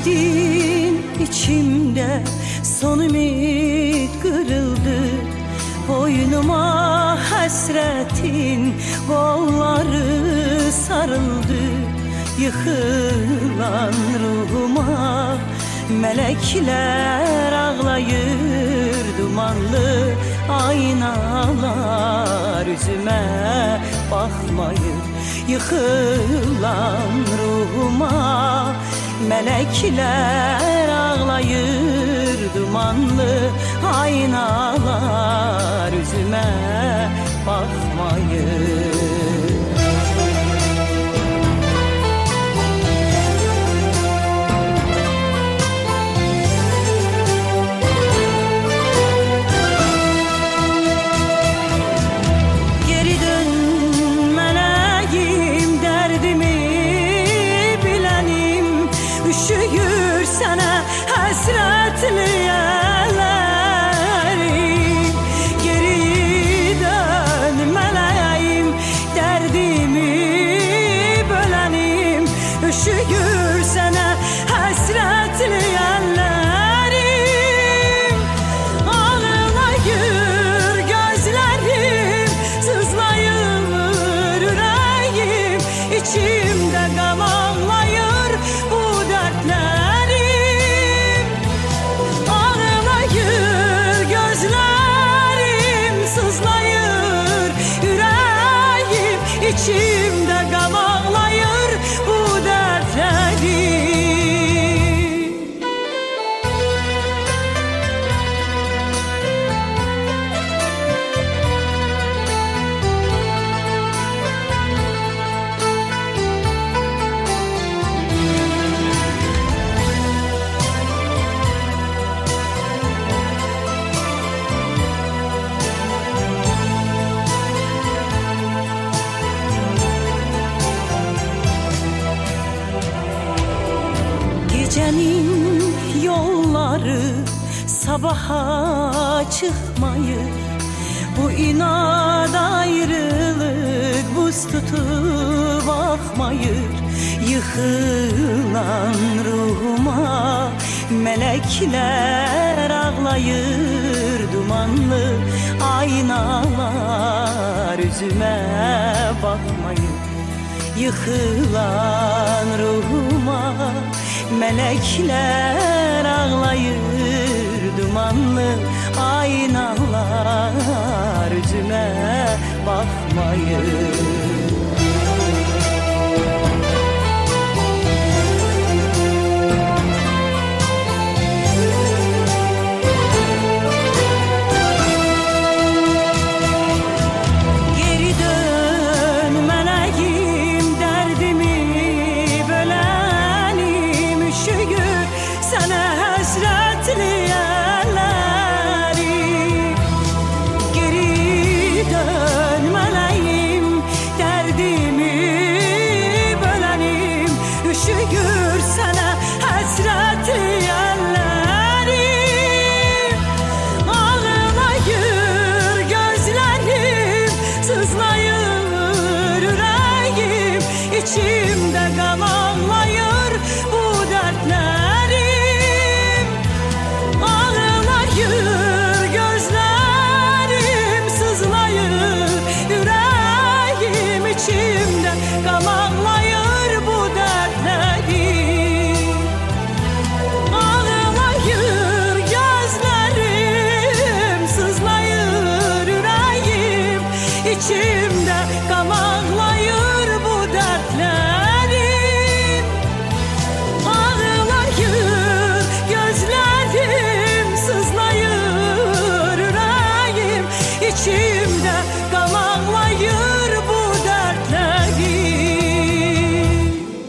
gittin içimde, son ümit kırıldı. Boynuma hasretin kolları sarıldı. Yıkılan ruhuma melekler ağlayır. Dumanlı aynalar yüzüme bakmayır. Yıkılan ruhuma melekler ağlayır. Dumanlı aynalar yüzüme bakmayır. Üşüyür sana hasretli ellerim. Geri dönmeleyim, derdimi bölenim. Üşüyür sana hasretli ellerim. Ağlayır gözlerim, sızlayır yüreğim. İçimde gam ağlayır bu dertlerim. Ağlayır gözlerim, sızlayır yüreğim. İçimde gam ağlayır bu dertlerim. Gecenin yolları sabaha çıkmayır. Bu inat ayrılık buz tutup akmayır. Yıkılan ruhuma melekler ağlayır. Dumanlı aynalar yüzüme bakmayır. Yıkılan ruhuma melekler ağlayır. Dumanlı aynalar yüzüme bakmayır. Üşüyür sana hasretli ellerim. Ağlayır gözlerim, sızlayır yüreğim. İçimde gam ağlayır bu dertlerim. Ağlayır gözlerim, sızlayır yüreğim. İçimde gam ağlayır bu dertlerim. Ağlayır gözlerim, sızlayır yüreğim. İçimde gam ağlayır bu dertlerim. Ağlayır gözlerim, sızlayır yüreğim. İçimde gam ağlayır bu dertlerim.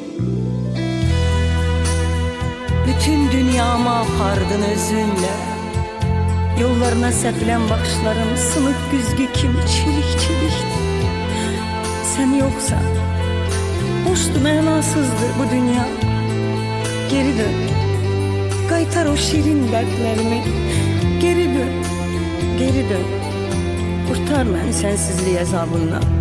Bütün dünyama apardın özünle. Yollarına sepilen bakışların sınık güzgü kimi çilik çilikti. Sen yoksan boştu, mənasızdı bu dünya. Geri dön, qaytar o şirin dertlerimi. Geri dön, geri dön. Kurtar beni sensizlik azabından.